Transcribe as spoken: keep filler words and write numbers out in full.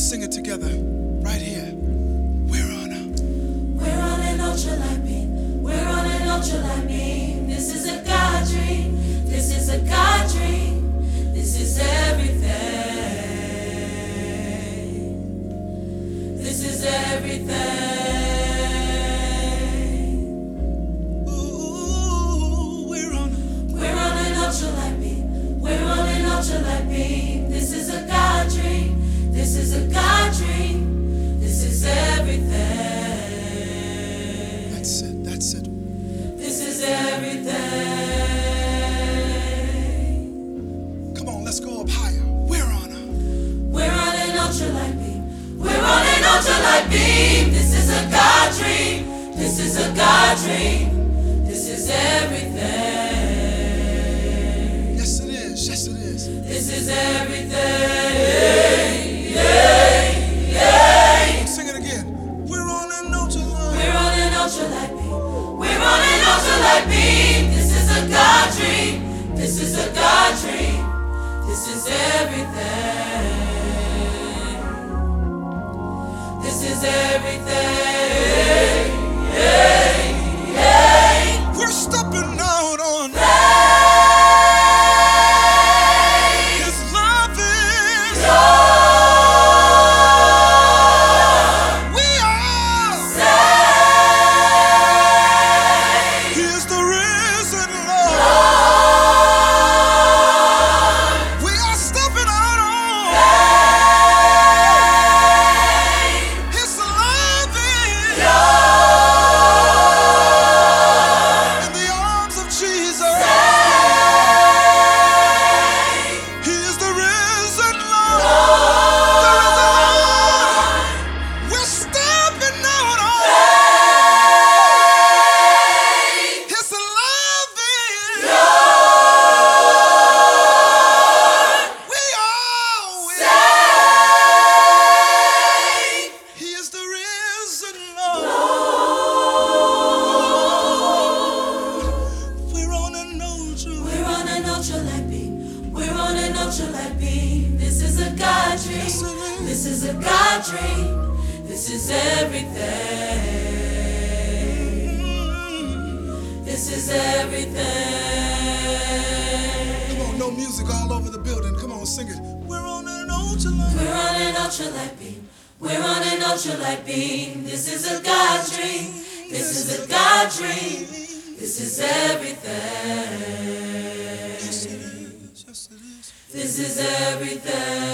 sing it together right here. We're on a We're on an ultralight beam. We're on an ultralight beam. This is a God dream. This is a God dream. This is everything. This is everything. Ooh, we're on a We're on an ultralight beam. We're on an ultralight beam. This is a God dream. This is a God dream. This is everything. That's it, that's it. This is everything. Come on, let's go up higher. We're on a We're on an ultralight beam. We're on an ultralight beam. This is a God dream. This is a God dream. This is everything. yes it is, yes it is. This is everything. Yeah, yeah. Sing it again. We're on an ultralight. We're on an ultralight beam. We're on an ultralight beam. This is a God dream. This is a God dream. This is everything. This is everything. Yeah, yeah. We're stepping out on Faith. His love is. We are. Saved. He is the risen Lord. We are stepping out on Faith. His love is. In the arms of Jesus. He is the risen Lord. The risen Lord. We're stepping out on His love is. We are. He is the risen Lord. We're on an ultra. We're on an ultralight beam. We're on an ultralight beam. This is a God dream. Yes, it is. This is a God dream. This is everything. This is everything. Come on, no music all over the building. Come on, sing it. We're on an ultra. We're on an ultralight beam. We're on an ultralight beam. This is a God dream. This is a God dream. This is everything. Yes, it is. Yes, it is. This is everything.